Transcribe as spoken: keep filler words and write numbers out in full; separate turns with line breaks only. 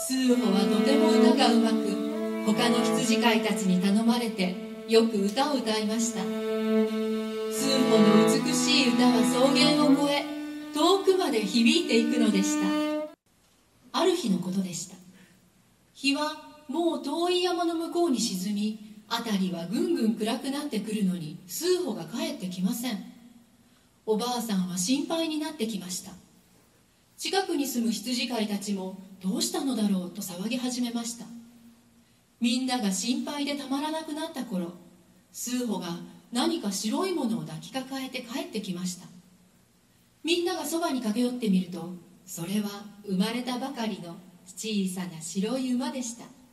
スーホはとても歌がうまく、他の羊飼いたちに頼まれてよく歌を歌いました。スーホの美しい歌は草原を越え、遠くまで響いていくのでした。ある日のことでした。日はもう遠い山の向こうに沈み、辺りはぐんぐん暗くなってくるのにスーホが帰ってきません。おばあさんは心配になってきました。近くに住む羊飼いたちもどうしたのだろうと騒ぎ始めました。みんなが心配でたまらなくなった頃、スーホが何か白いものを抱きかかえて帰ってきました。みんながそばに駆け寄ってみると、それは生まれたばかりの小さな白い馬でした。